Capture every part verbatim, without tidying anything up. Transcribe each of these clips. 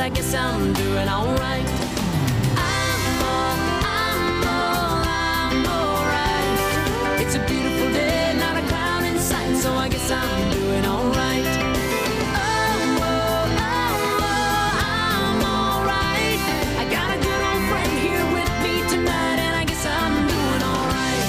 I guess I'm doing alright. I'm all, I'm all, I'm alright. It's a beautiful day, not a cloud in sight, so I guess I'm doing alright. Oh, oh, oh, oh, I'm alright. I got a good old friend here with me tonight, and I guess I'm doing alright.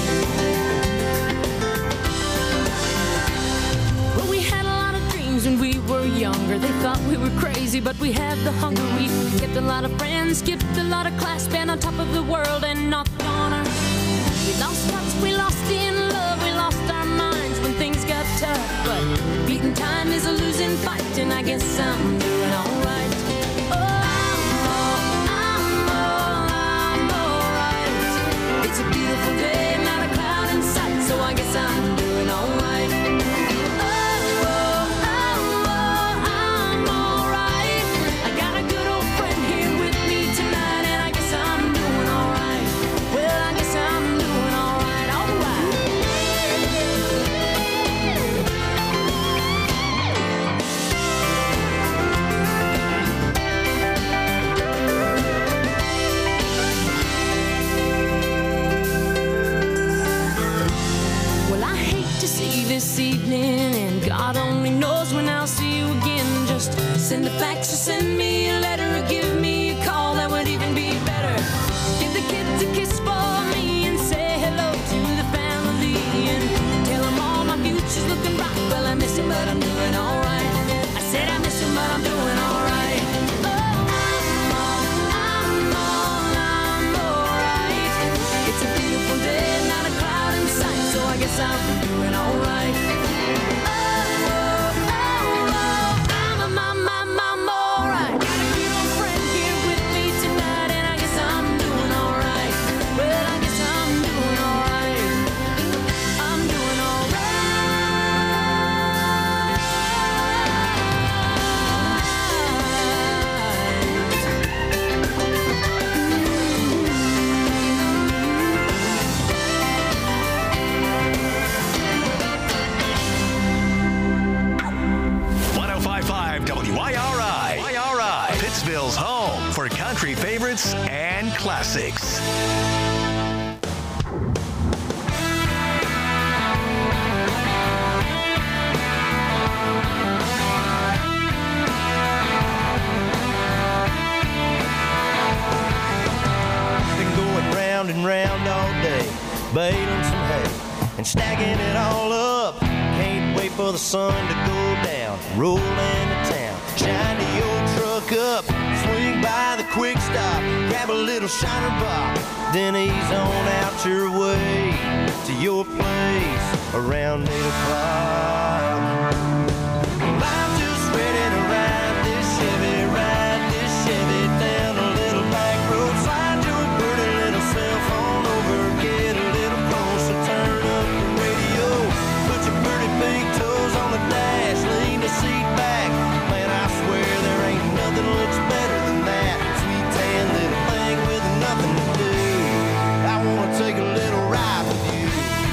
Well, we had a lot of dreams when we were younger. They thought we were crazy, but we had the hunger. We kept a lot of friends, skipped a lot of class, been on top of the world and knocked on our. We lost touch, we lost in love, we lost our minds when things got tough. But beating time is a losing fight, and I guess I'm doing alright. Oh, I'm all, I'm all, I'm alright. It's a beautiful day, not a cloud in sight, so I guess I'm doing alright. Oh, oh, oh, oh, I'm alright. I got a good old friend here with me tonight, and I guess I'm doing alright. Well, I guess I'm doing alright, alright. Well, I hate to see this evening, and God only knows when I'll see you again. Just send a fax or send me a letter, or give me a call, that would even be better. Give the kids a kiss for me and say hello to the family, and tell them all my future's looking bright. Well, I miss him, but I'm doing alright. I said I miss him, but I'm doing alright. Oh, I'm all, I'm all, I'm alright. It's a beautiful day, not a cloud in sight, so I guess I'm doing alright. Oh, oh, oh, oh, I'm, I'm, I'm, I'm, I'm alright. Got a good old friend here with me tonight, and I guess I'm doing alright. Well, I guess I'm doing alright. I'm doing alright. one oh five point five W I R I. Y R I. Pittsville's home for country favorites and classics. Been going round and round all day, baling some hay and stacking it all up. Can't wait for the sun to go down, roll into town, shine the old truck up, swing by the quick stop, grab a little shiner box, then ease on out your way to your place around eight o'clock. I'm just ready to ride this Chevy, ride this Chevy down a little back road, slide your pretty little cell phone over, get a little closer, turn up the radio, put your pretty big toes on the dash, lean the seat back. Man, I swear there ain't nothing looks better than that sweet tan little thing with nothing to do. I wanna take a little ride with you.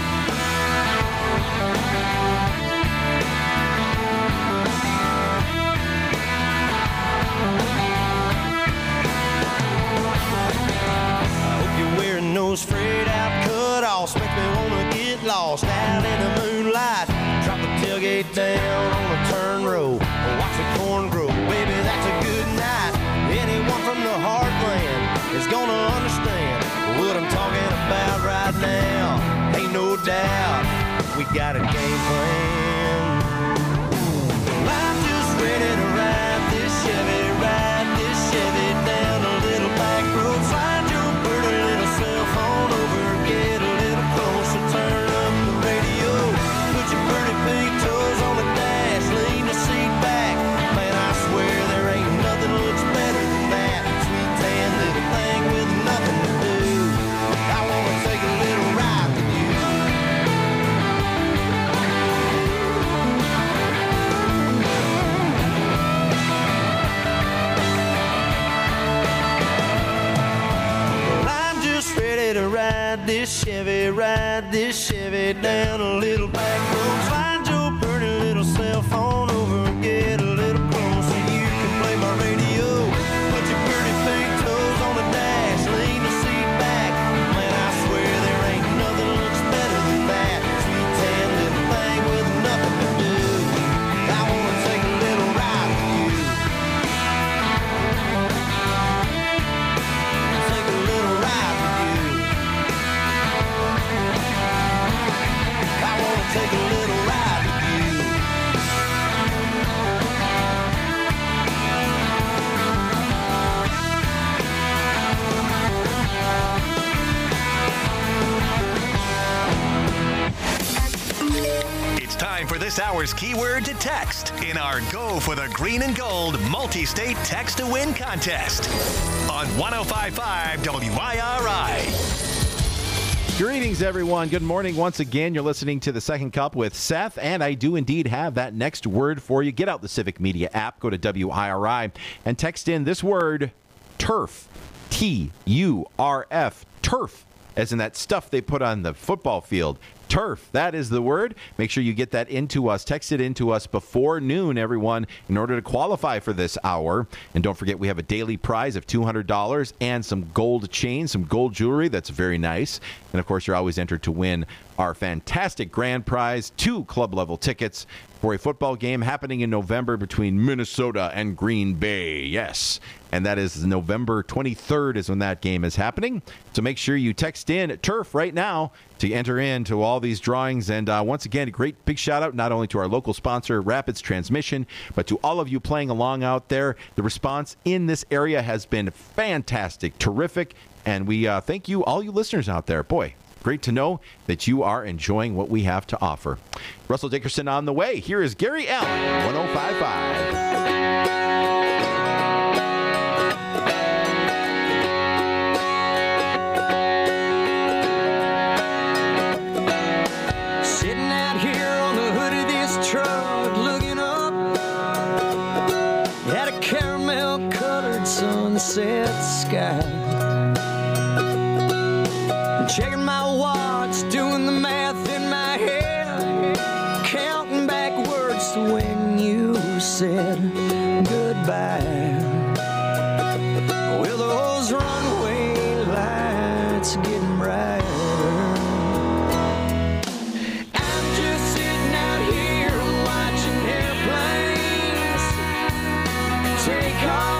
Those frayed out cutoffs make me wanna get lost out in the moonlight. Drop the tailgate down on a turn row, watch the corn grow. Baby, that's a good night. Anyone from the heartland is gonna understand what I'm talking about right now. Ain't no doubt we got a game plan. I'm just ready to ride this Chevy, ride this Chevy down a little back road. Slide your pretty little cell phone over, get a little closer, turn up the radio, put your pretty big toes on the dash, lean the seat back. Man, I swear there ain't nothing looks better than that sweet tan little thing with nothing to do. I wanna take a little ride with you. To ride this Chevy, ride this Chevy down a little back road. Slide your pretty little cell phone over and get a little closer. You can play my radio, this hour's keyword to text in our Go for the Green and Gold multi-state text to win contest on one oh five point five W I R I. Greetings, everyone. Good morning once again. You're listening to The Second Cup with Seth, and I do indeed have that next word for you. Get out the Civic Media app, go to W I R I, and text in this word, turf. T U R F, turf, as in that stuff they put on the football field. Turf, that is the word. Make sure you get that into us. Text it into us before noon, everyone, in order to qualify for this hour. And don't forget, we have a daily prize of two hundred dollars and some gold chains, some gold jewelry. That's very nice. And, of course, you're always entered to win our fantastic grand prize, two club-level tickets for a football game happening in November between Minnesota and Green Bay. Yes. And that is November twenty-third is when that game is happening. So make sure you text in turf right now to enter into all these drawings. And uh, once again, a great big shout out not only to our local sponsor, Rapids Transmission, but to all of you playing along out there. The response in this area has been fantastic, terrific. And we uh, thank you, all you listeners out there. Boy, great to know that you are enjoying what we have to offer. Russell Dickerson on the way. Here is Gary Allen, one oh five point five. Sunset sky, checking my watch, doing the math in my head, counting backwards to when you said goodbye. Well, those runway lights are getting brighter. I'm just sitting out here watching airplanes take off.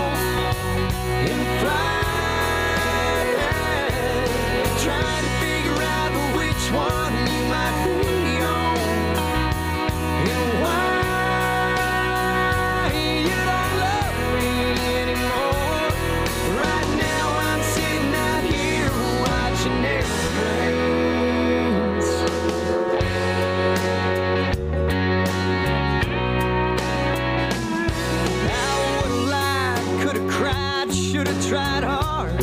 Tried hard,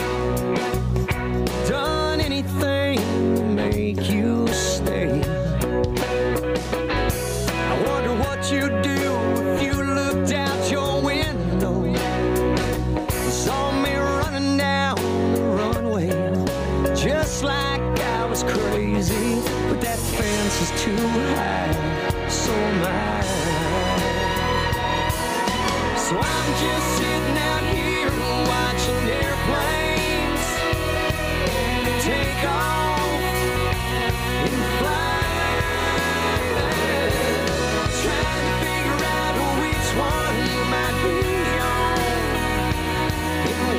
done anything to make you stay. I wonder what you'd do if you looked out your window and saw me running down the runway, just like I was crazy. But that fence is too high, so am I. So I'm just sitting out here watching airplanes take off and fly, trying to figure out which one you might be on and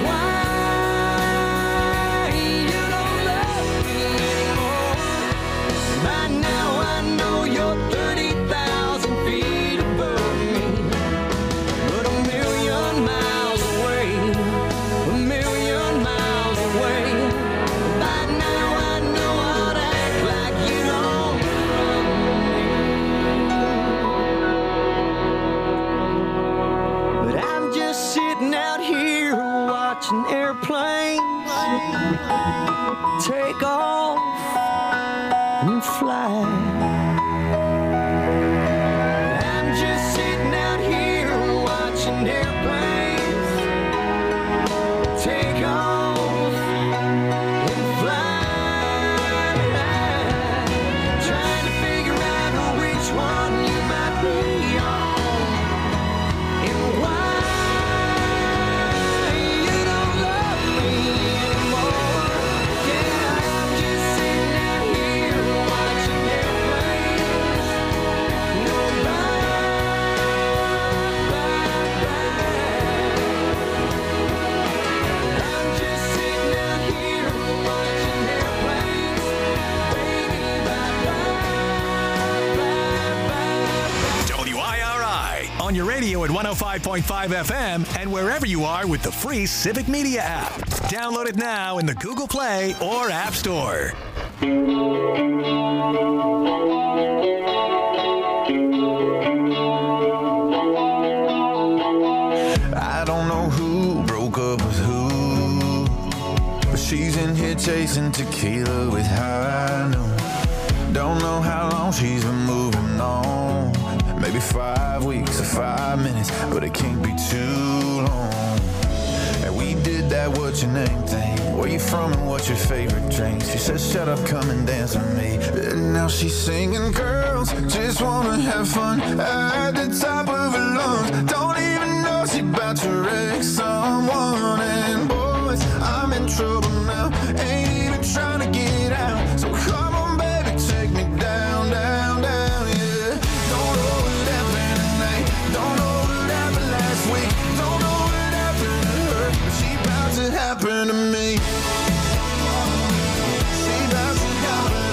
why you don't love me anymore. By now I know you're thirty thousand feet above me, but a million miles away, a million miles away. By now I know how to act like you don't love me. But I'm just sitting out here watching airplanes take off and fly. I'm just sitting out here watching airplanes take off and fly, trying to figure out which one you might be on and why you don't love me anymore. Yeah, I'm just sitting out here watching airplanes go by, by, by. I'm just sitting out here watching airplanes, baby, bye, bye, bye, bye. W I R I on your radio at one oh five point five F M and wherever you are with the free Civic Media app. Download it now in the Google Play or App Store. I don't know who broke up with who, but she's in here chasing tequila with high noon. Don't know how long she's been moving on. Maybe five weeks or five minutes, but it can't be too long. And we did that what your name thing. Where you from and what's your favorite drink? She said shut up, come and dance with me. And now she's singing, girls just wanna have fun at the top of her lungs. Don't even know she about to wreck someone. And boys, I'm in trouble now, ain't even trying to get out. So come on baby, take me down, down, down, yeah. Don't know what happened tonight, don't know what happened last week, don't know what happened to her, but she about to happen to me. She about to happen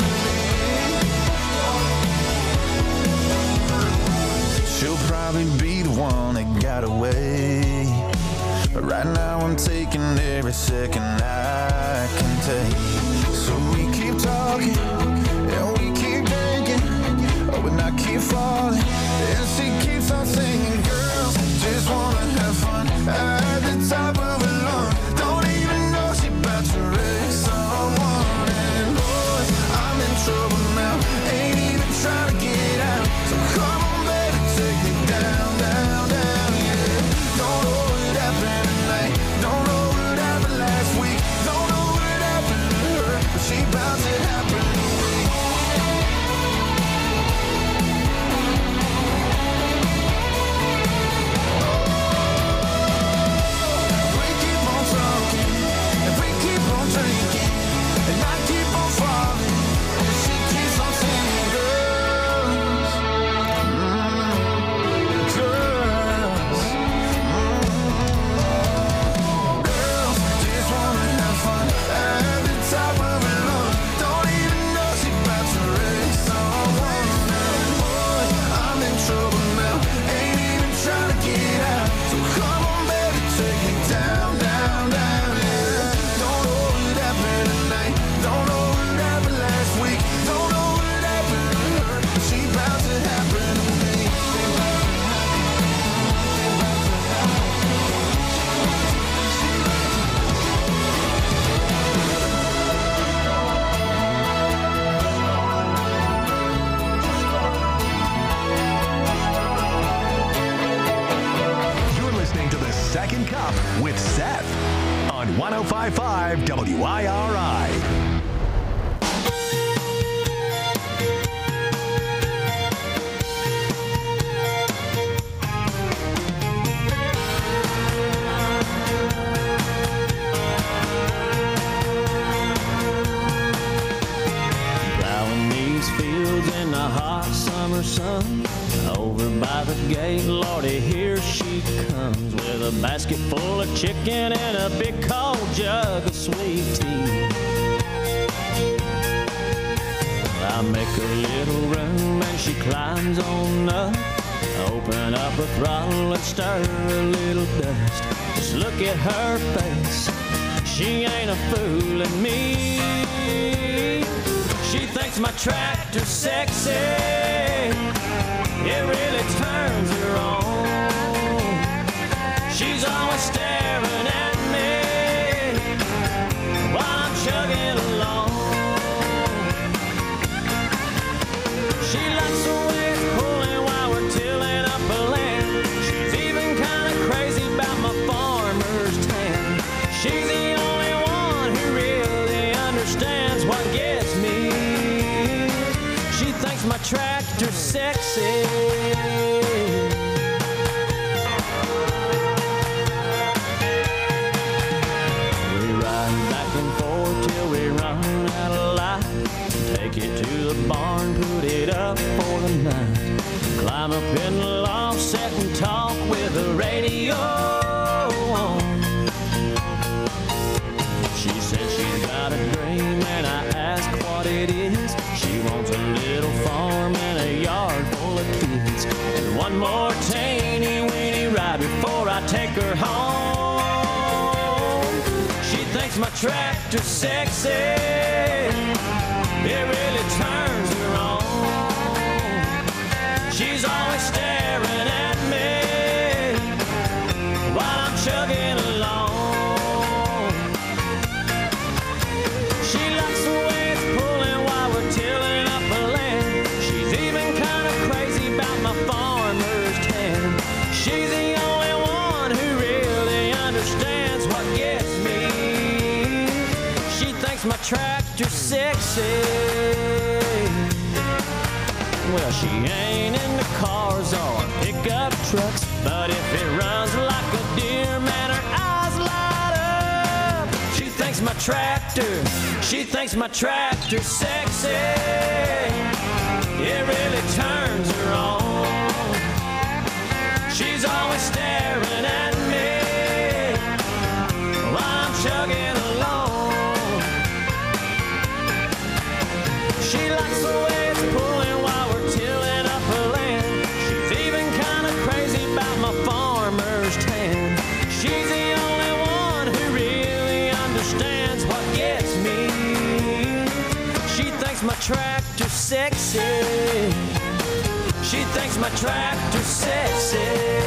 to me. She'll probably be the one that got away, but right now I'm taking every second I can take. So we keep talking and we keep drinking, oh, and I keep falling and she keeps on singing. Girls just wanna have fun at the top of her lungs. Don't even know she about to wreck someone. And boys, I'm in trouble now, ain't even trying to get out. So come on baby, take me down, down, down, yeah. Don't know what happened tonight, don't know what happened last week, don't know what happened to her, but she about to happen to me. We keep on talking, and we keep on drinking, and I keep on falling, and she keeps on singing. Girls, mm, girls, mm, girls just wanna have fun at the top of her lungs. Don't even know she about to wreck someone. Boy, I'm in trouble now, ain't even trying to get out. So come on baby, take me down, down, down, yeah. Don't know what happened tonight, don't know what happened last week, don't know what happened to her, but she about to happen to me. You're listening to The Second Cup with Seth on one oh five point five W I R I. Plowing these fields in the hot summer sun. Over by the gate, Lordy, here she comes with a basket full of chicken and a big cold jug of sweet tea. I make a little room and she climbs on up. Open up her throttle and stir a little dust. Just look at her face, she ain't a fooling me. She thinks my tractor's sexy, it really turns her on. She's always staring at me while I'm chugging along. She likes the way it's pulling while we're tilling up a land. She's even kind of crazy about my farmer's tan. She's the only one who really understands what gets me. She thinks my tractor's sexy. We ride back and forth till we run out of light. Take it to the barn, put it up for the night. Climb up in the loft, sit and talk with the radio on. She said she's got a dream and I ask what it is. She wants a little farm and a yard full of kids, and one more teeny weeny ride before I take her home. She thinks my tractor's sexy, it really turns her on. She's always staring at me while I'm thinks my tractor's sexy. Well, she ain't into cars or pickup trucks, but if it runs like a deer, man, her eyes light up. She thinks my tractor, she thinks my tractor's sexy. It really turns her on. She's always staring at me while I'm chugging along. She likes the way it's pulling while we're tilling up her land. She's even kind of crazy about my farmer's tan. She's the only one who really understands what gets me. She thinks my tractor's sexy. She thinks my tractor's sexy.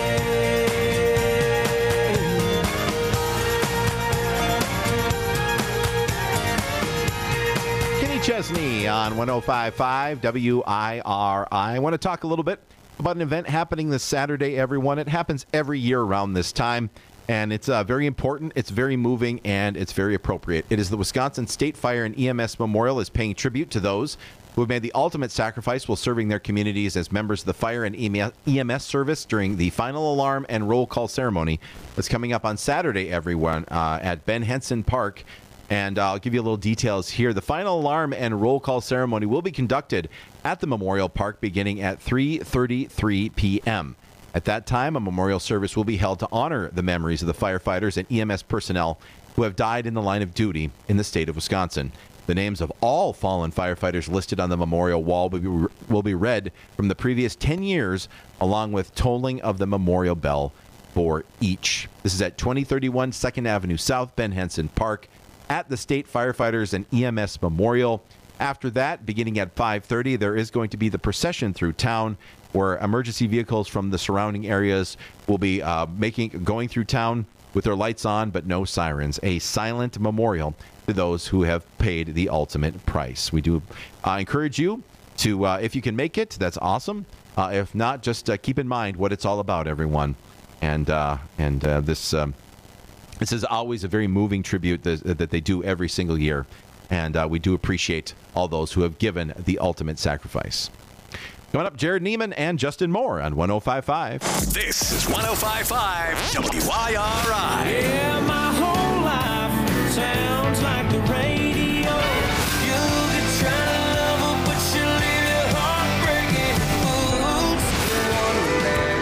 Kenny Chesney on one oh five point five W I R I. I want to talk a little bit about an event happening this Saturday, everyone. It happens every year around this time, and it's uh, very important, it's very moving, and it's very appropriate. It is the Wisconsin State Fire and E M S Memorial is paying tribute to those who have made the ultimate sacrifice while serving their communities as members of the fire and E M S service during the final alarm and roll call ceremony that's coming up on Saturday, everyone, uh, at Ben Henson Park. And uh, I'll give you a little details here. The final alarm and roll call ceremony will be conducted at the Memorial Park beginning at three thirty-three p.m. At that time, a memorial service will be held to honor the memories of the firefighters and E M S personnel who have died in the line of duty in the state of Wisconsin. The names of all fallen firefighters listed on the memorial wall will be, will be read from the previous ten years, along with tolling of the memorial bell for each. This is at twenty thirty-one second Avenue South, Ben Henson Park, at the State Firefighters and E M S Memorial. After that, beginning at five thirty, there is going to be the procession through town, where emergency vehicles from the surrounding areas will be uh, making going through town with their lights on, but no sirens. A silent memorial to those who have paid the ultimate price. We do uh, encourage you to, uh, if you can make it, that's awesome. Uh, if not, just uh, keep in mind what it's all about, everyone. And uh, and uh, this um, this is always a very moving tribute that, that they do every single year. And uh, we do appreciate all those who have given the ultimate sacrifice. Coming up, Jared Neiman and Justin Moore on one oh five point five. This is one oh five point five W I R I. Yeah, my whole life sounds like the radio. You could try to love her, but she'll leave your heart breaking. Ooh, still wanna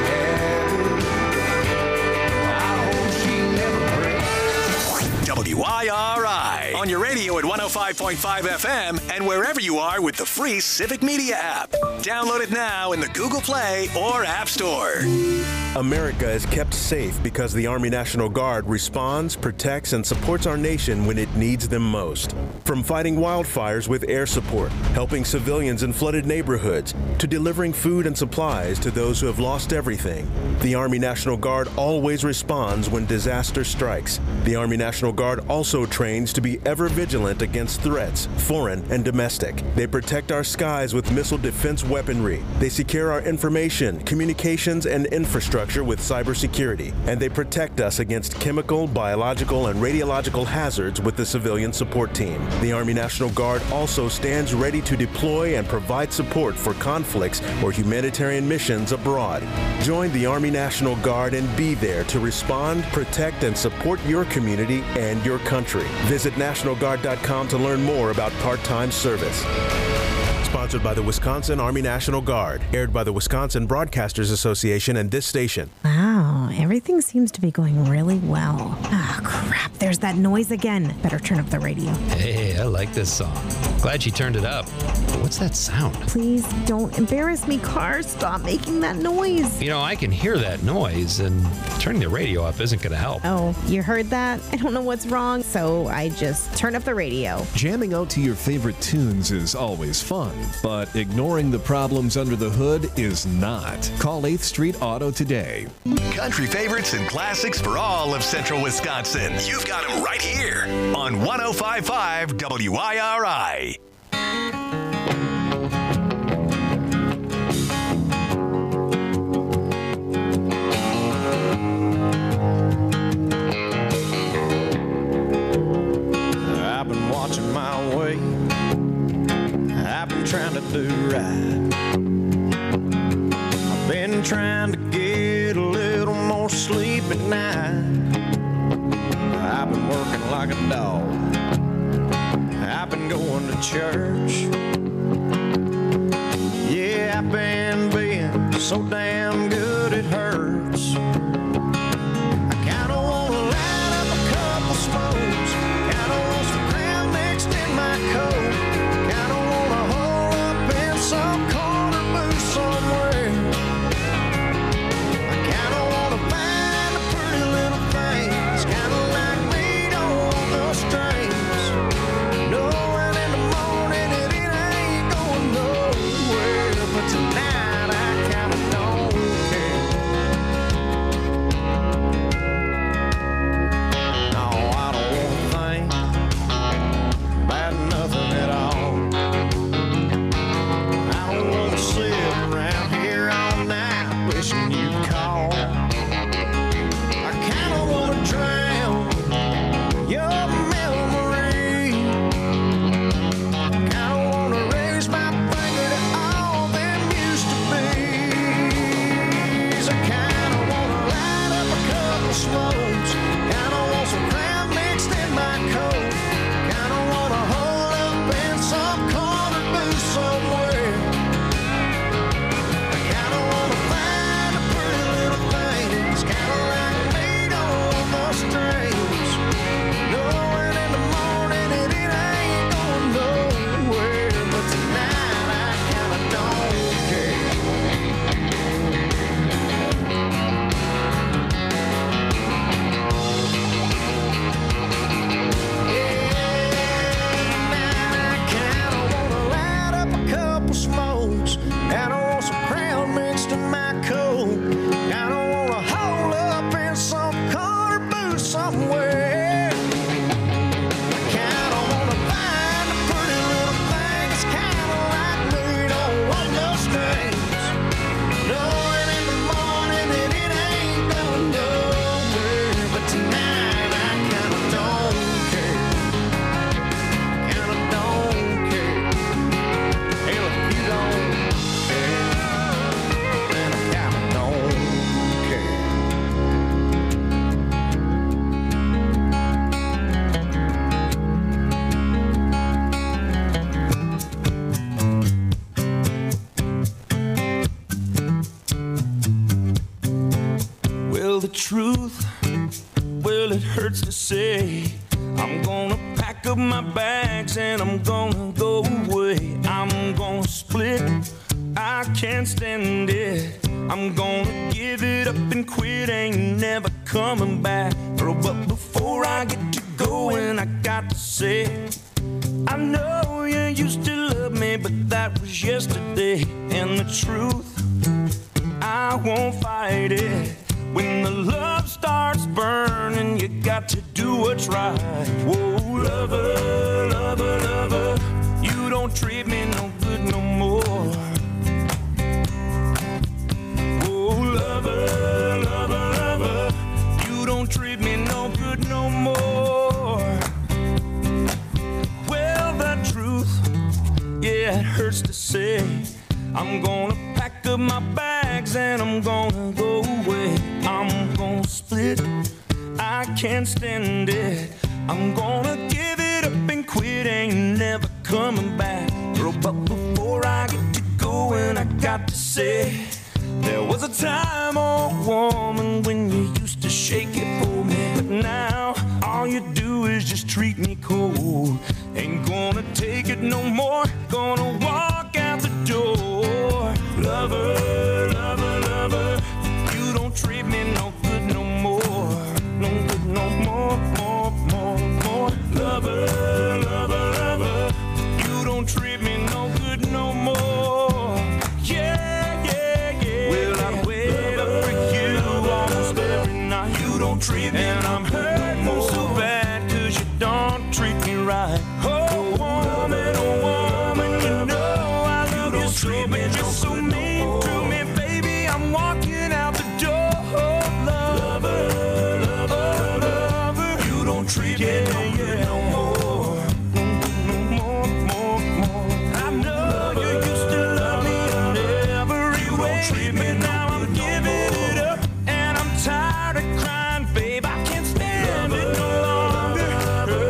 let her. I hope she never breaks. W I R I. On your radio at one oh five point five F M and wherever you are with the free Civic Media app. Download it now in the Google Play or App Store. America is kept safe because the Army National Guard responds, protects, and supports our nation when it needs them most. From fighting wildfires with air support, helping civilians in flooded neighborhoods, to delivering food and supplies to those who have lost everything, the Army National Guard always responds when disaster strikes. The Army National Guard also trains to be ever vigilant against threats, foreign and domestic. They protect our skies with missile defense weaponry. They secure our information, communications, and infrastructure with cybersecurity. And they protect us against chemical, biological, and radiological hazards with the civilian support team. The Army National Guard also stands ready to deploy and provide support for conflicts or humanitarian missions abroad. Join the Army National Guard and be there to respond, protect, and support your community and your country. Visit national guard dot com to learn more about part-time service. Sponsored by the Wisconsin Army National Guard. Aired by the Wisconsin Broadcasters Association and this station. Wow, everything seems to be going really well. Ah, crap, there's that noise again. Better turn up the radio. Hey, I like this song. Glad she turned it up. But what's that sound? Please don't embarrass me, car. Stop making that noise. You know, I can hear that noise, and turning the radio up isn't going to help. Oh, you heard that? I don't know what's wrong, so I just turned up the radio. Jamming out to your favorite tunes is always fun, but ignoring the problems under the hood is not. Call eighth Street Auto today. Country favorites and classics for all of Central Wisconsin. You've got them right here on one oh five point five W I R I. I've been watching my like a dog. I've been going to church. Yeah, I've been being so damn good it hurts. I kinda wanna light up a couple smokes. Kinda want some crown mixed in my coat. Kinda wanna hole up in some corner booth somewhere. I kinda wanna find the pretty little things. Kinda like meat on the strings. Knowing in the morning that it ain't going nowhere. But tonight I kinda don't care. No, I don't wanna think about nothing at all. I don't wanna sit around here all night wishing you'd call. I kinda wanna drown your memory. Kinda wanna raise my finger to all them used to be's. I kinda wanna light up a couple smokes. Kinda want some crown mixed in my coat. Kinda wanna hole up in some corner booth somewhere. I kinda wanna find the pretty little things. Kinda like meat on the strings. Knowing in the morning that it ain't going nowhere. But tonight I kinda don't care. I kinda wanna light up a couple smokes. Kinda want some crown mixed in my coat. Kinda wanna hole up in some corner booth somewhere. Kinda wanna find the pretty little things. Kinda like meat on the strings. Knowing in the morning that it ain't going nowhere. But tonight I kinda don't care. Kinda don't care. Hell, if you don't care, then I kinda don't care. Well, the truth, well, it hurts to say. I'm gonna pack up my bags and I'm gonna go away. I'm gonna split, I can't stand it. I'm gonna give it up and quit, ain't never coming back. But before I get to going, I got to say, I know you used to love me, but that was yesterday. And the truth, I won't fight it. When the love starts burning, you got to do what's right. Whoa, lover, lover, lover, you don't treat me no good no more. Whoa, lover, lover, lover, you don't treat me no good no more. Well, the truth, yeah, it hurts to say. I'm gonna pack up my bags and I'm gonna go away. I'm gonna split, I can't stand it. I'm gonna give it up and quit, ain't never coming back. But before I get to going, I got to say, there was a time, oh woman, when you used to shake it for me. But now, all you do is just treat me cold. Ain't gonna take it no more, gonna walk out the door. Lover, lover, lover, you don't treat me no good no more. No good no more, more, more, more. Lover, lover, lover, you don't treat me no good no more. Yeah, yeah, yeah. Well, I wait up for you almost every night. You don't treat me, and I'm hurting so bad, cause you don't treat me right. Oh, woman, oh, woman, you know I love you so, but you're so mean to me, baby. I'm walking out the door. Lover, lover, lover, you don't treat me no good no more. No more, more, more. I know you used to love me in every way, but now I'm giving it up, and I'm tired of crying, babe. I can't stand it no longer.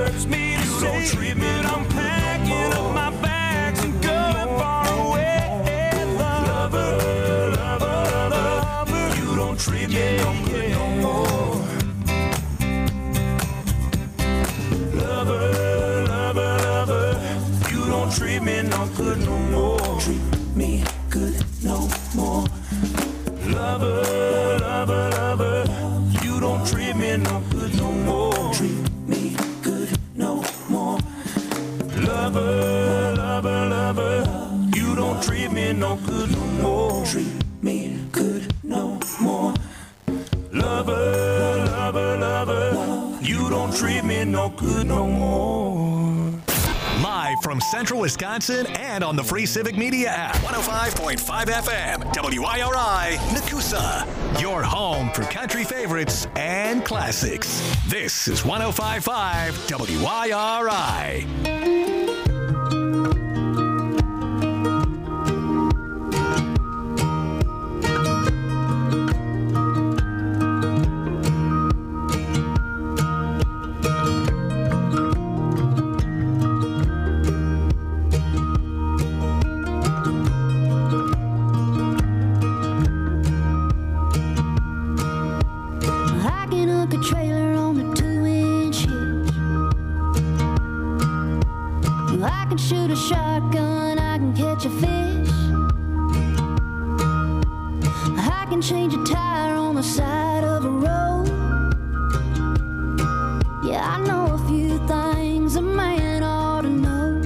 me no good no more. Treat me good no more. Lover, lover, lover, you don't treat me no good no more. Live from Central Wisconsin and on the free Civic Media app. one oh five point five F M, W I R I, Nakusa. Your home for country favorites and classics. This is one oh five point five W I R I. Shoot a shotgun, I can catch a fish. I can change a tire on the side of a road. Yeah, I know a few things a man ought to know.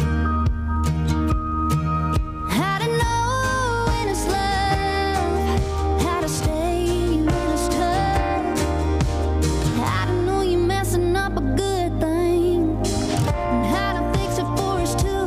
How to know when it's love, how to stay when it's tough, how to know you're messing up a good thing, and how to fix it for it's too.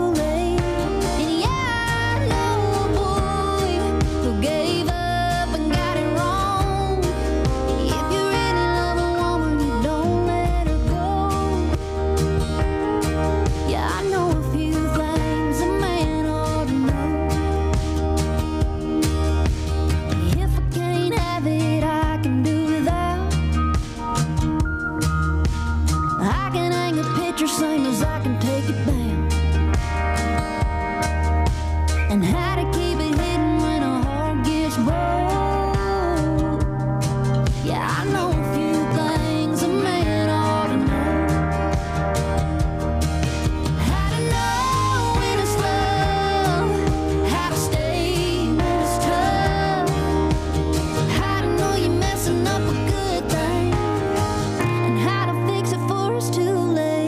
Same as I can take it down, and how to keep it hidden when a heart gets broke. Yeah, I know a few things a man ought to know. How to know when it's love, how to stay when it's tough, how to know you're messing up a good thing, and how to fix it for it's too late.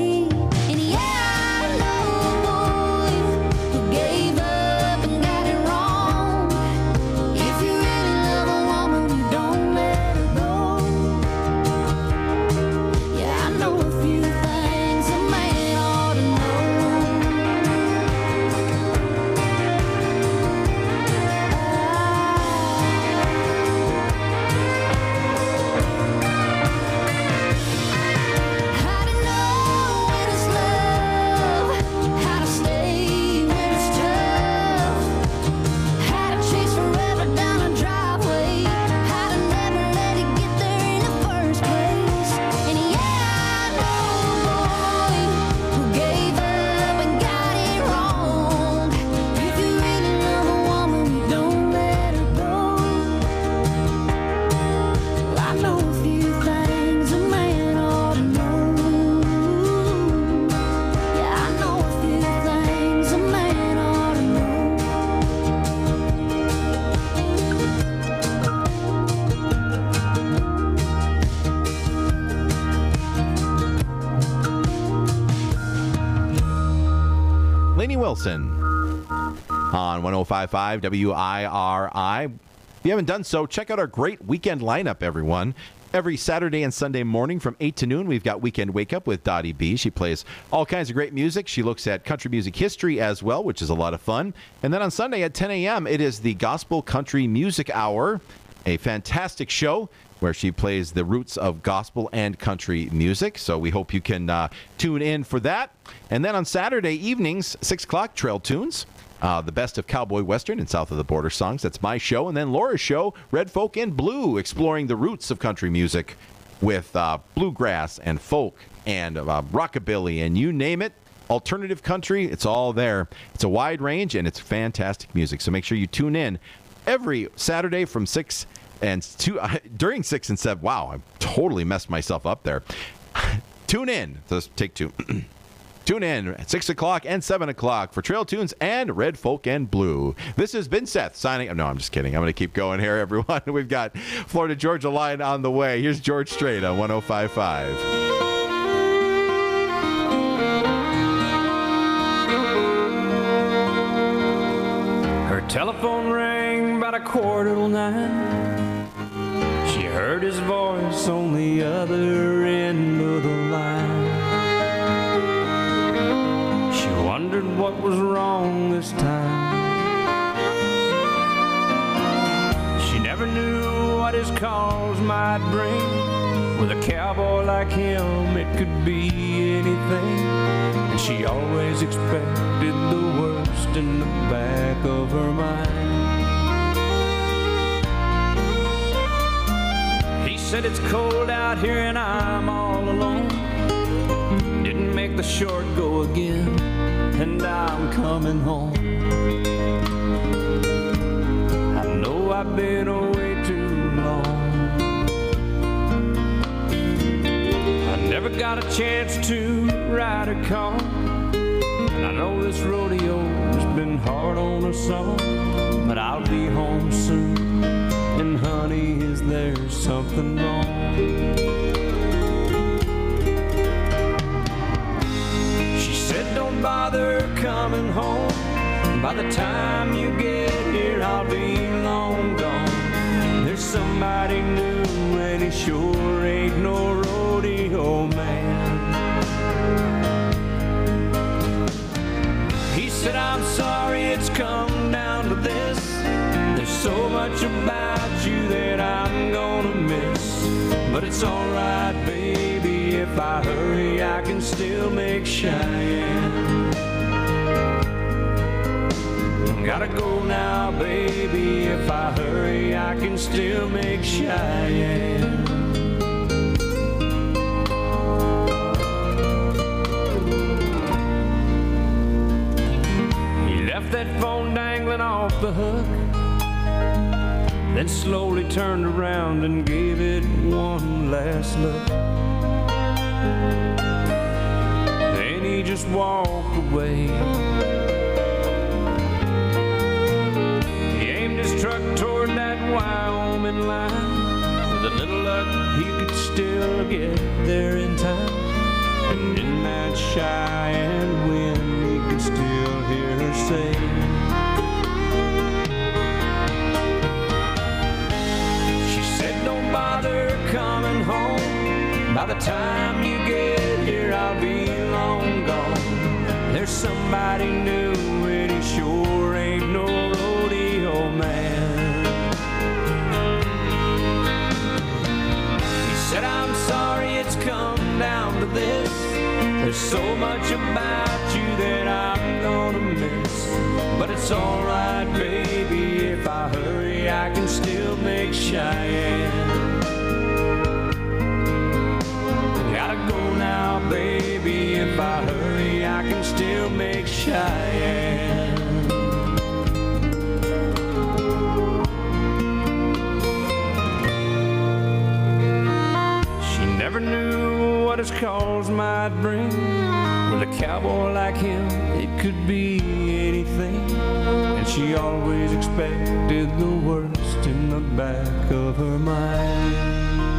Wilson on one oh five point five W I R I. If you haven't done so, check out our great weekend lineup, everyone. Every Saturday and Sunday morning from eight to noon, we've got Weekend Wake Up with Dottie B. She plays all kinds of great music. She looks at country music history as well, which is a lot of fun. And then on Sunday at ten a.m., it is the Gospel Country Music Hour, a fantastic show where she plays the roots of gospel and country music. So we hope you can uh, tune in for that. And then on Saturday evenings, six o'clock, Trail Tunes. Uh, the best of cowboy western and south of the border songs. That's my show. And then Laura's show, Red Folk and Blue, exploring the roots of country music with uh, bluegrass and folk and uh, rockabilly and you name it. Alternative country, it's all there. It's a wide range and it's fantastic music. So make sure you tune in every Saturday from six and two uh, during six and seven. Wow, I totally messed myself up there. Tune in. Let's take two. Tune in at six o'clock and seven o'clock for Trail Tunes and Red Folk and Blue. This has been Seth signing. No, I'm just kidding. I'm going to keep going here, everyone. We've got Florida Georgia Line on the way. Here's George Strait on one oh five point five. Her Her telephone rang about a quarter till nine. She heard his voice on the other end of the line. She wondered what was wrong this time. She never knew what his calls might bring. With a cowboy like him, it could be anything. And she always expected the worst in the back of her mind. He said it's cold out here and I'm all alone. Didn't make the short go again, and I'm coming home. I know I've been away too long. Never got a chance to ride a car, and I know this rodeo's been hard on us all, but I'll be home soon, and honey, is there something wrong? She said don't bother coming home. By the time you get here, I'll be long gone. There's somebody new, and he sure ain't no rodeo man. He said, I'm sorry it's come down to this. There's so much about you that I'm gonna miss. But it's alright, baby, if I hurry, I can still make Cheyenne. Gotta go now, baby, if I hurry, I can still make Cheyenne. That phone dangling off the hook, then slowly turned around and gave it one last look. Then he just walked away. He aimed his truck toward that Wyoming line. With a little luck, he could still get there in time. And in that Cheyenne wind, he could still hear her say, she said, don't bother coming home. By the time you get here, I'll be long gone. There's somebody new, and he sure ain't no rodeo man. He said, I'm sorry it's come down to this. There's so much about you that I'm gonna miss. But it's alright, baby, if I hurry, I can still make Cheyenne. Gotta go now, baby, if I hurry, I can still make Cheyenne. She never knew what his calls might bring. With a cowboy like him, it could be anything. And she always expected the worst in the back of her mind.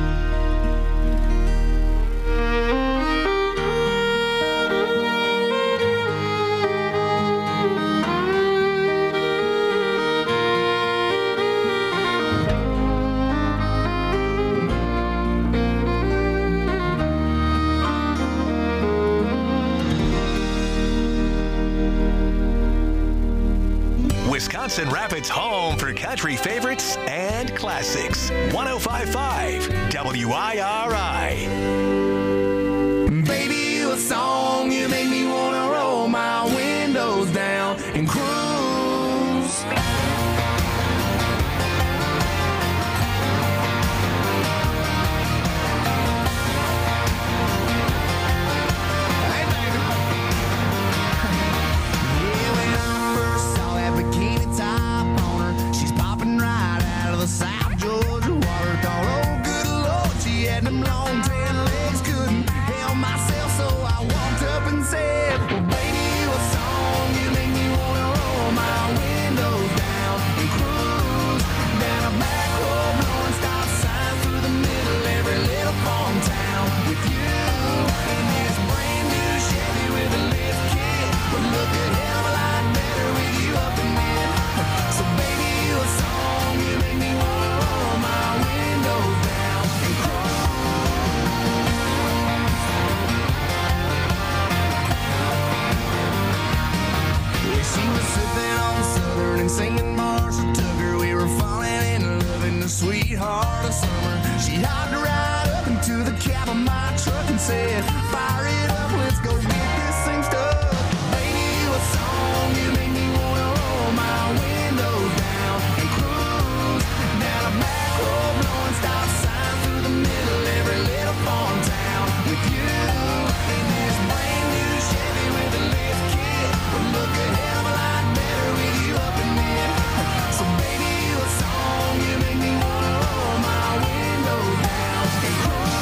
Wisconsin Rapids' home for country favorites and classics. one oh five point five W I R I. Baby, you a song, you make me wanna roll my windows down and cruise. South Georgia water, thought, oh good Lord, she had them long tan legs and said, fire it up, let's go get this thing stuck. Baby, you a song, you make me wanna roll my windows down and cruise down a back road, blowing stop signs through the middle of every little farm town. With you in this brand new Chevy with a lift kit, would look a hell of a lot better with you up in it. So baby, you a song, you make me wanna roll my windows down and cruise.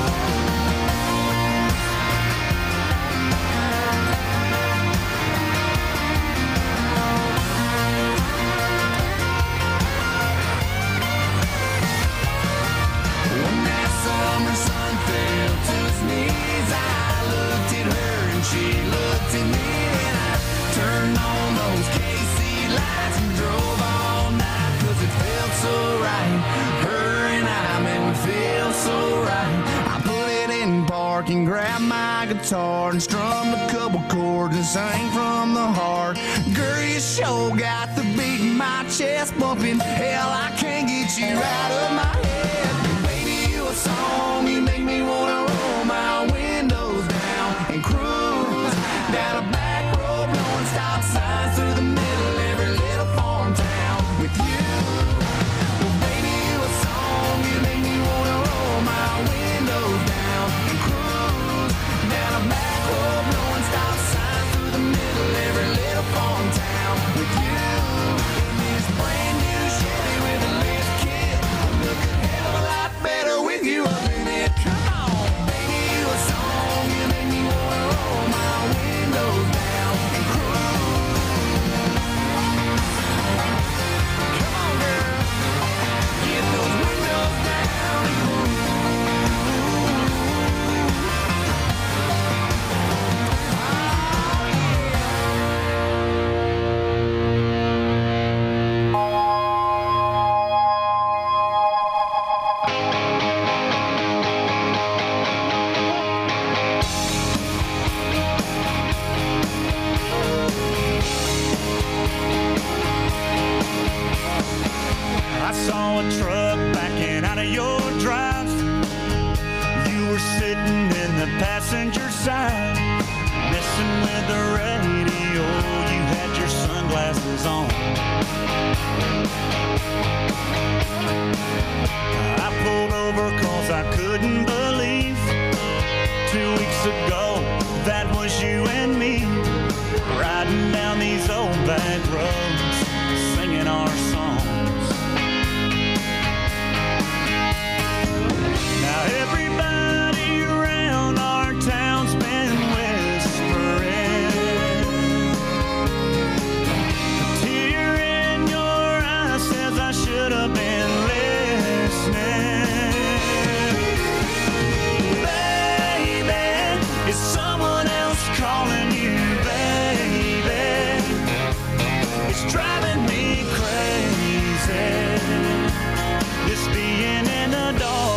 When that summer sun fell to his knees, I looked at her and she looked at me, and I turned on those K C lights and drove all night, cause it felt so right. Her and I, man, we feel so right. I put it in park and grabbed my guitar and strummed a couple chords and sang from the heart. Girl, you sure got the beat in my chest bumping. Hell, I can't get you out of my head. Baby, you a song, you make me wanna roll my windows down and cruise down a back road, blowing stop signs through the middle of every little farm town. With you, well, baby, you a song, you make me wanna roll my windows down and cruise down a back road, blowing stop signs through the middle of every little farm town. With you in this brand new Chevy with a lift kit, look a hell of a lot better with you up in it. Come on, baby, you a song, you make me wanna roll my windows down and cruise. Come on, girl, get those windows down and cruise. I saw a truck backing out of your drive. You were sitting in the passenger side, messing with the radio. You had your sunglasses on. I pulled over cause I couldn't believe two weeks ago that was you and me, riding down these old back roads, singing our songs. Now everybody around our town's been whispering. A tear in your eye says I should have been listening. Baby, is someone else calling you, baby? It's driving me crazy, this being in the dark.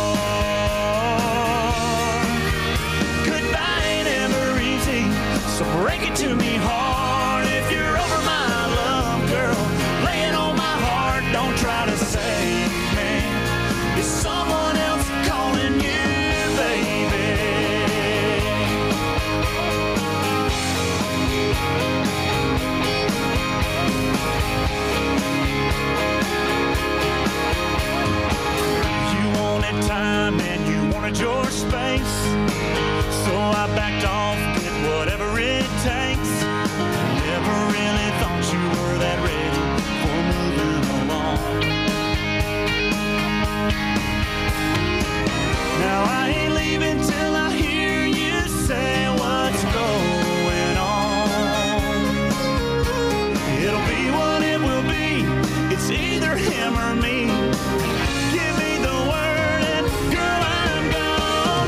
So break it to me hard if you're over my love, girl. Lay it on my heart, don't try to save me. Is someone else calling you, baby? You wanted time and you wanted your space, so I backed off, did whatever it takes. Never really thought you were that ready for moving along. Now I ain't leaving till I hear you say what's going on. It'll be what it will be, it's either him or me. Give me the word and girl, I'm gone.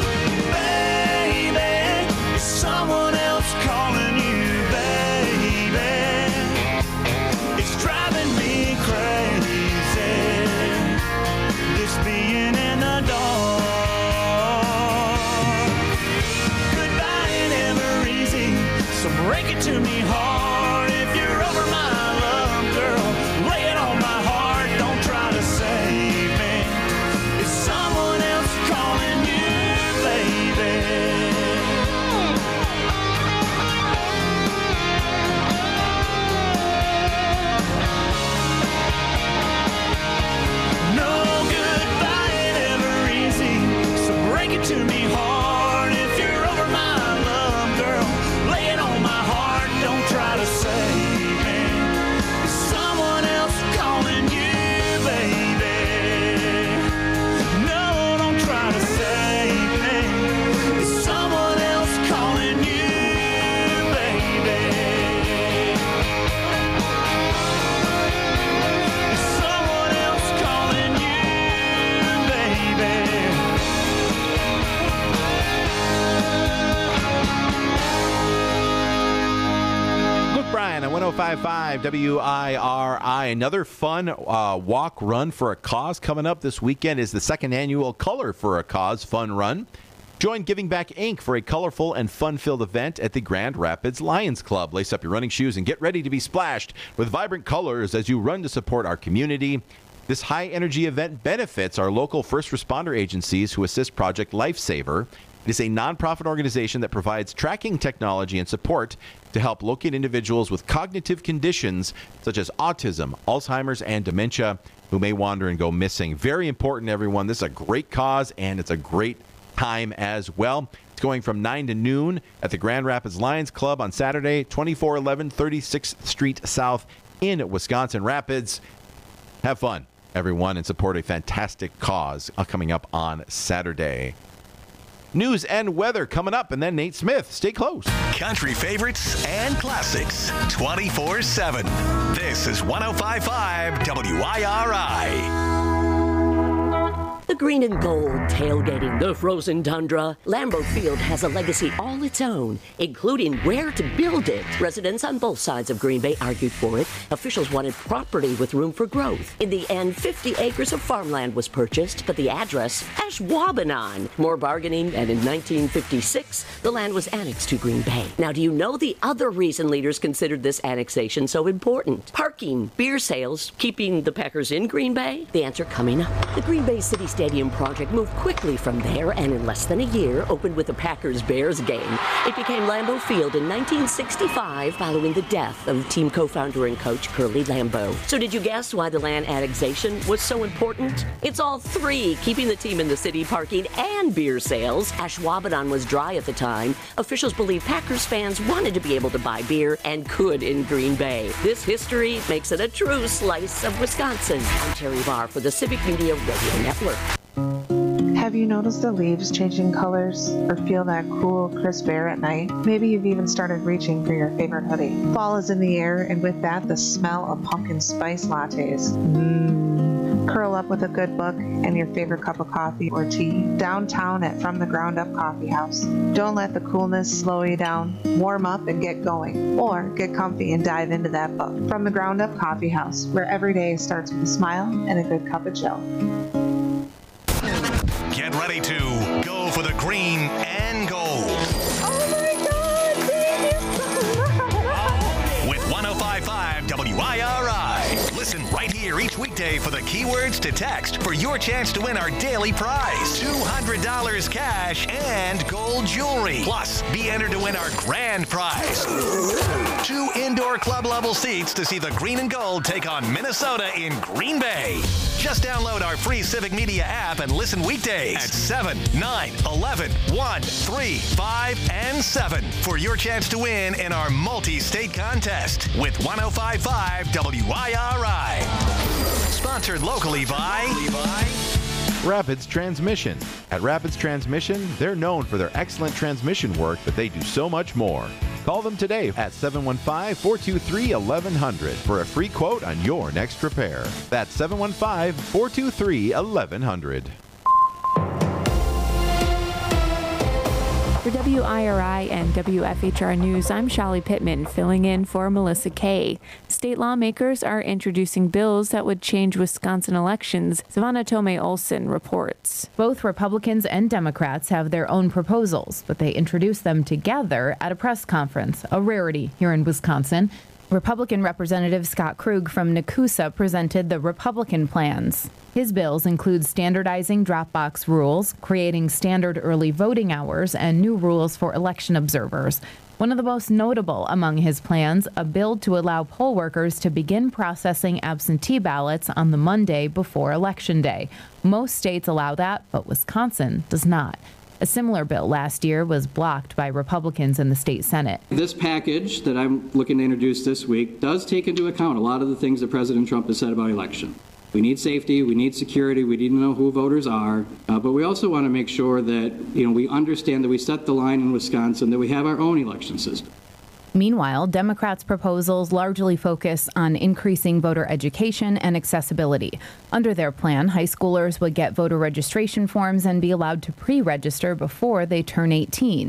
Baby, is someone else calling you, baby? It's driving me crazy, this being in the dark. Goodbye ain't never easy, so break it to me hard if you're over my love, girl. Lay it on my heart, don't try to save me. Is someone else calling you, baby? one oh five point five W I R I. Another fun uh, walk run for a cause coming up this weekend is the second annual Color for a Cause Fun Run. Join Giving Back Incorporated for a colorful and fun-filled event at the Grand Rapids Lions Club. Lace up your running shoes and get ready to be splashed with vibrant colors as you run to support our community. This high-energy event benefits our local first responder agencies who assist Project Lifesaver. It is a nonprofit organization that provides tracking technology and support to help locate individuals with cognitive conditions such as autism, Alzheimer's, and dementia who may wander and go missing. Very important, everyone. This is a great cause, and it's a great time as well. It's going from nine to noon at the Grand Rapids Lions Club on Saturday, twenty-four eleven thirty-sixth Street South in Wisconsin Rapids. Have fun, everyone, and support a fantastic cause coming up on Saturday. News and weather coming up, and then Nate Smith. Stay close. Country favorites and classics twenty-four seven. This is one oh five point five W I R I. The green and gold tailgating the frozen tundra. Lambeau Field has a legacy all its own, including where to build it. Residents on both sides of Green Bay argued for it. Officials wanted property with room for growth. In the end, fifty acres of farmland was purchased, but the address, Ashwaubenon. More bargaining, and in nineteen fifty-six, the land was annexed to Green Bay. Now, do you know the other reason leaders considered this annexation so important? Parking, beer sales, keeping the Packers in Green Bay? The answer coming up. The Green Bay City Stadium project moved quickly from there and in less than a year opened with a Packers-Bears game. It became Lambeau Field in nineteen sixty-five following the death of team co-founder and coach Curly Lambeau. So did you guess why the land annexation was so important? It's all three, keeping the team in the city, parking, and beer sales. Ashwaubenon was dry at the time. Officials believe Packers fans wanted to be able to buy beer and could in Green Bay. This history makes it a true slice of Wisconsin. I'm Terry Barr for the Civic Media Radio Network. Have you noticed the leaves changing colors or feel that cool, crisp air at night? Maybe you've even started reaching for your favorite hoodie. Fall is in the air, and with that, the smell of pumpkin spice lattes. Mmm. Curl up with a good book and your favorite cup of coffee or tea downtown at From the Ground Up Coffee House. Don't let the coolness slow you down. Warm up and get going, or get comfy and dive into that book. From the Ground Up Coffee House, where every day starts with a smile and a good cup of Joe. Get ready to go for the green and gold. Oh my God, thank you so much. With one oh five point five W I R I. Listen right here each weekday for the keywords to text for your chance to win our daily prize. two hundred dollars cash and gold jewelry. Plus, be entered to win our grand prize. Two indoor club level seats to see the green and gold take on Minnesota in Green Bay. Just download our free Civic Media app and listen weekdays at seven, nine, eleven, one, three, five, and seven for your chance to win in our multi-state contest with one oh five point five W I R I. Sponsored locally by Rapids Transmission. At Rapids Transmission, they're known for their excellent transmission work, but they do so much more. Call them today at seven one five, four two three, eleven hundred for a free quote on your next repair. That's seven one five, four two three, eleven hundred. For W I R I and W F H R News, I'm Shelly Pittman, filling in for Melissa Kay. State lawmakers are introducing bills that would change Wisconsin elections. Savannah Tomei Olson reports. Both Republicans and Democrats have their own proposals, but they introduced them together at a press conference, a rarity here in Wisconsin. Republican Representative Scott Krug from Nakusa presented the Republican plans. His bills include standardizing drop box rules, creating standard early voting hours, and new rules for election observers. One of the most notable among his plans, a bill to allow poll workers to begin processing absentee ballots on the Monday before Election Day. Most states allow that, but Wisconsin does not. A similar bill last year was blocked by Republicans in the state Senate. This package that I'm looking to introduce this week does take into account a lot of the things that President Trump has said about election. We need safety, we need security, we need to know who voters are, uh, but we also want to make sure that, you know, we understand that we set the line in Wisconsin, that we have our own election system. Meanwhile, Democrats' proposals largely focus on increasing voter education and accessibility. Under their plan, high schoolers would get voter registration forms and be allowed to pre-register before they turn eighteen.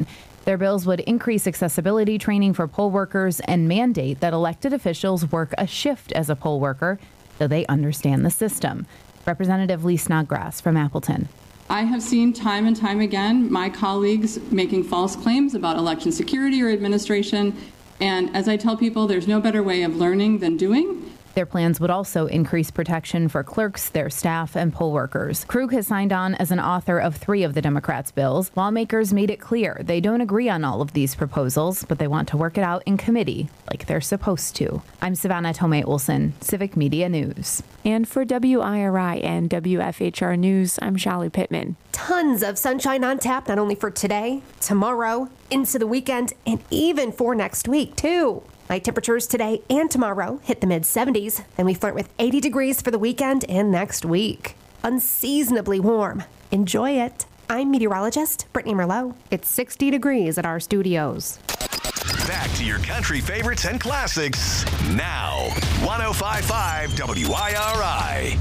Their bills would increase accessibility training for poll workers and mandate that elected officials work a shift as a poll worker so they understand the system. Representative Lee Snodgrass from Appleton. I have seen time and time again my colleagues making false claims about election security or administration, and as I tell people, there's no better way of learning than doing. Their plans would also increase protection for clerks, their staff, and poll workers. Krug has signed on as an author of three of the Democrats' bills. Lawmakers made it clear they don't agree on all of these proposals, but they want to work it out in committee like they're supposed to. I'm Savannah Tomei Olson, Civic Media News. And for W I R I and W F H R News, I'm Shelly Pittman. Tons of sunshine on tap, not only for today, tomorrow, into the weekend, and even for next week, too. Night temperatures today and tomorrow hit the mid seventies. Then we flirt with eighty degrees for the weekend and next week. Unseasonably warm. Enjoy it. I'm meteorologist Brittany Merlot. It's sixty degrees at our studios. Back to your country favorites and classics now. one oh five point five W I R I.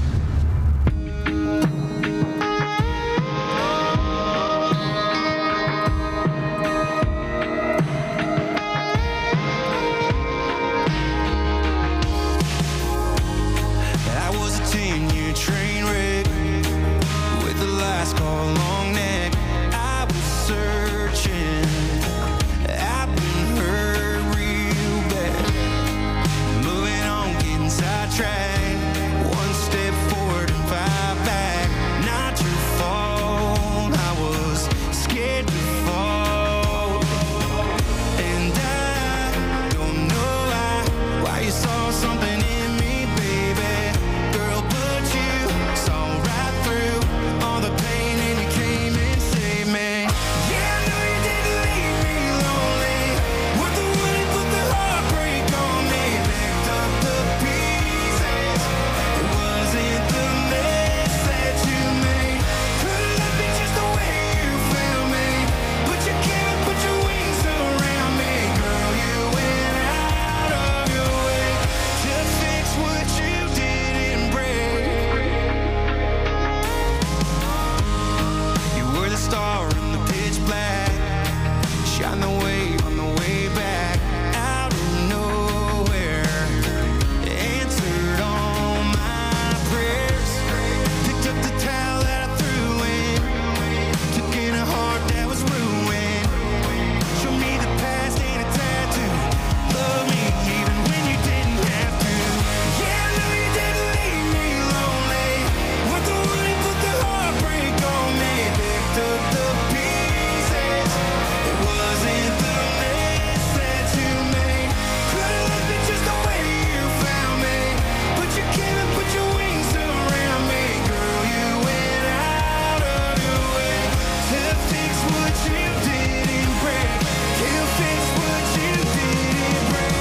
Train wreck with the last call long neck. I was searching, I've been hurt real bad. Moving on, getting sidetracked. One step forward and five back. Not your fault, I was scared to fall. And I don't know why, why you saw something in me, baby. Girl, but you saw right through all the pain and you came and saved me. Yeah, I know you didn't leave me lonely. We're the one who put the heartbreak on me. Picked up the pieces. It wasn't the mess that you made. Could've left me just the way you found me. But you came and put your wings around me. Girl, you went out of your way to fix what you didn't break. You were the star in the pitch black. Shine the way on the way back. Out of nowhere. Answered all my prayers. Picked up the towel that I threw in. Took in a heart that was ruined. Showed me the past ain't a tattoo. Love me even when you didn't have to. Yeah, I know you didn't leave me lonely. We're the one who put the heartbreak on me. Picked up the pieces. It wasn't the mess that you made. Could've left me just the way you found me. But you came and put your wings around me. Girl, you went out of your way to fix what you didn't break. You fix what you didn't break.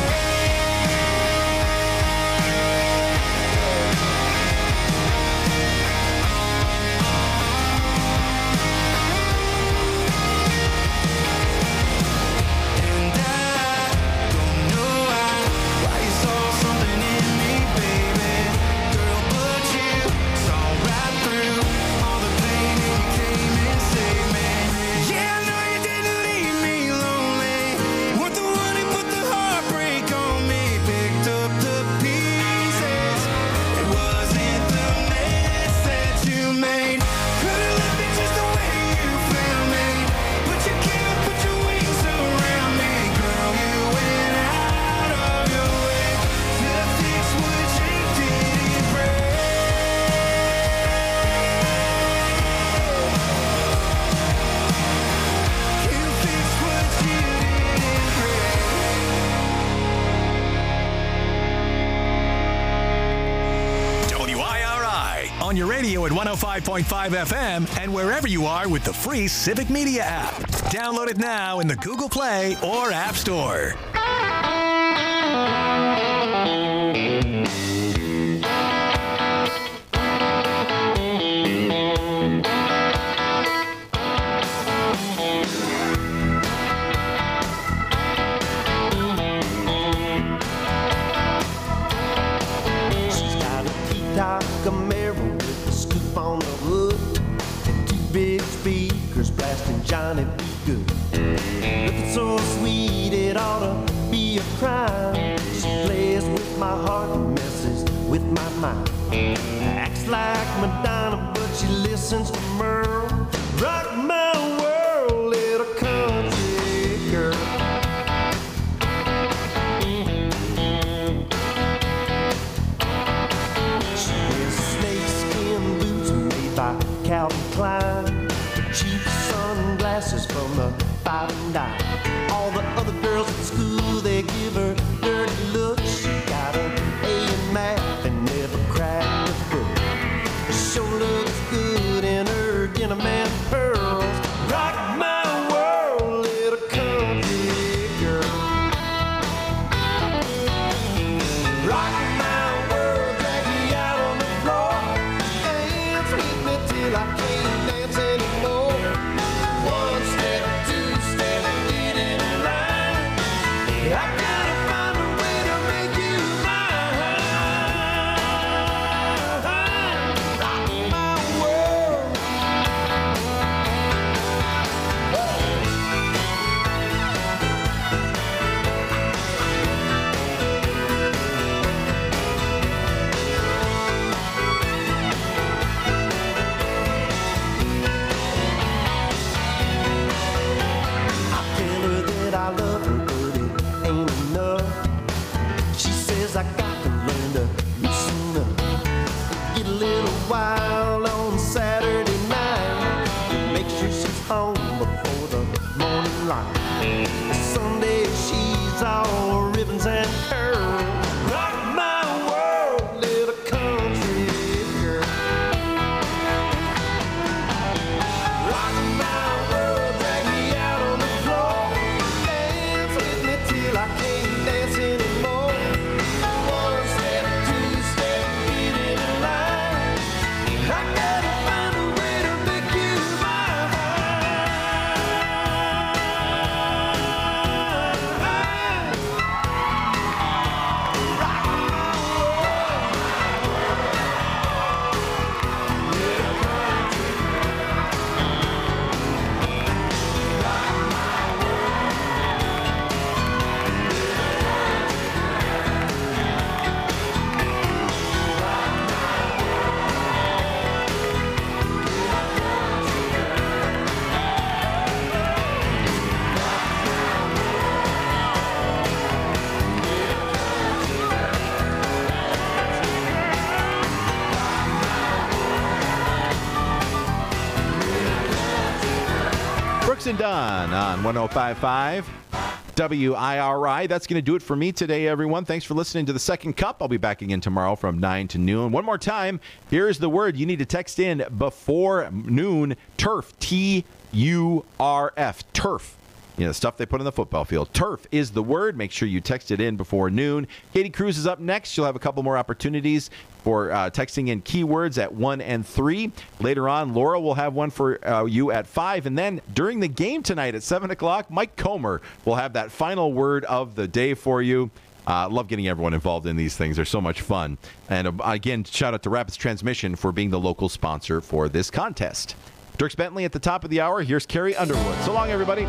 And I don't know why, why you saw something in me, baby. Girl, but you saw right through all the pain and you came and saved me. Yeah, I know you didn't leave me lonely. We're the one who put the heartbreak on me. Picked up the pieces. It wasn't the mess that you made. Could've left me just the way you found me. But you came and put your wings around me. Girl, you went out of your way to fix what you didn't break. You fixed what you didn't break. W I R I on your radio at one oh five point five F M and wherever you are with the free Civic Media app. Download it now in the Google Play or App Store. She's got a T-top Camaro with a scoop on the hood and two big speakers blasting Johnny B. Good. With ought to be a crime. She plays with my heart and messes with my mind. Acts like Madonna, but she listens to Merle. Rock my world, little country girl. She wears snakeskin boots made by Calvin Klein, cheap sunglasses from the five and dime. All the other girls at school, they give her dirty looks. She got an A in math and never cracked a book. Sure looks good in her denim and pearls. Rock my world, little country girl. Rock my world, drag me out on the floor. Dance with me till I can't dance anymore. One step, two step, get in line. I gotta find a way to make you mine. Rock my world. I tell her that I love her, but it ain't enough. She says I got to learn to loosen up. Get a little wild on Saturday night. Make sure she's home before the morning light. Sunday she's all ribbons and curls. Rock my world, little country girl. Rock my world, drag me out on the floor. Dance with me till I can't dance anymore. One step, two step, get in line. I gotta find a way to make you mine. Brooks and Dunn on one oh five point five W I R I. That's going to do it for me today, everyone. Thanks for listening to The Second Cup. I'll be back again tomorrow from nine to noon. One more time, here's the word you need to text in before noon. Turf. T U R F. Turf. You know, stuff they put on the football field. Turf is the word. Make sure you text it in before noon. Katie Cruz is up next. She'll have a couple more opportunities for uh, texting in keywords at one and three. Later on, Laura will have one for uh, you at five. And then during the game tonight at seven o'clock, Mike Comer will have that final word of the day for you. I uh, love getting everyone involved in these things. They're so much fun. And uh, again, shout out to Rapids Transmission for being the local sponsor for this contest. Dirks Bentley at the top of the hour. Here's Carrie Underwood. So long, everybody.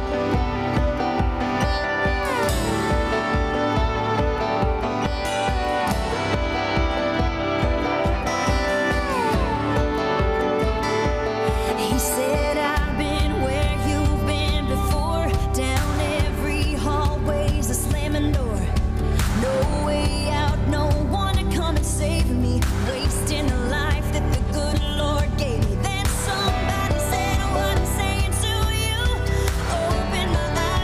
He said, I've been where you've been before. Down every hallway's a slamming door. No way out, no one to come and save me. Wasting a life that the good Lord gave me. Then somebody said what I'm saying to you. Open my eyes.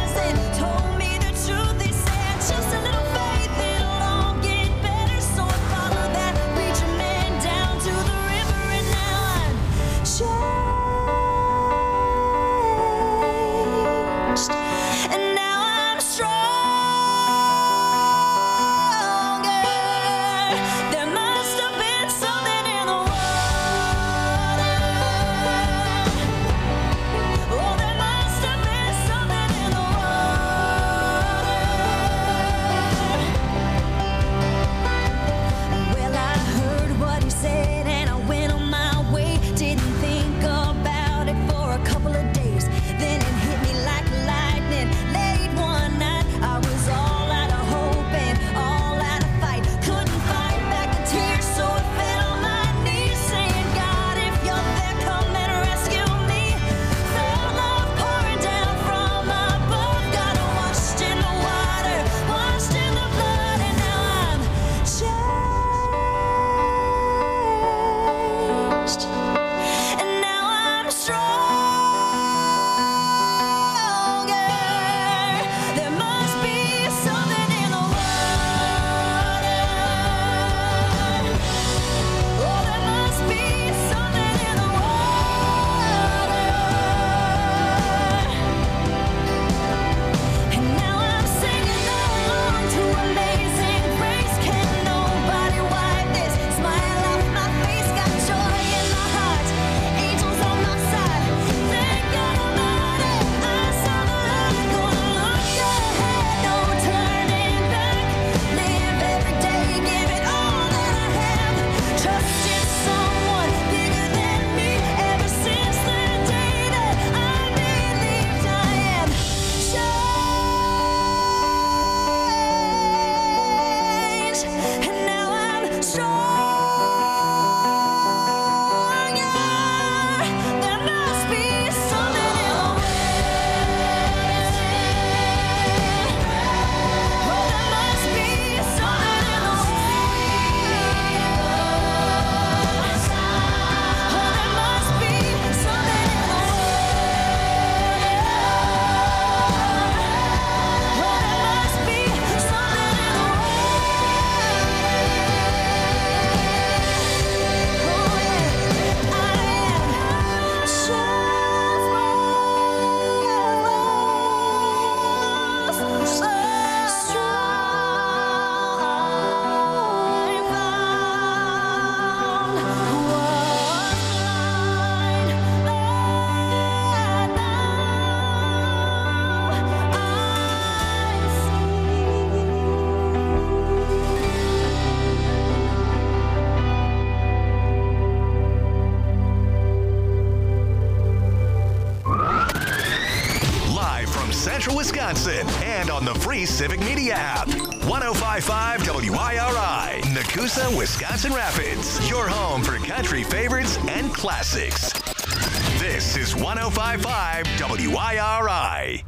Wisconsin, and on the free Civic Media app. one oh five point five W I R I, Nakusa, Wisconsin Rapids. Your home for country favorites and classics. This is one oh five point five W I R I.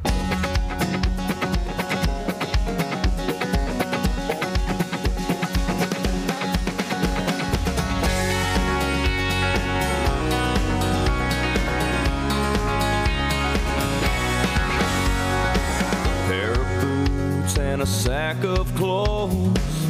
Pair of boots and a sack of clothes.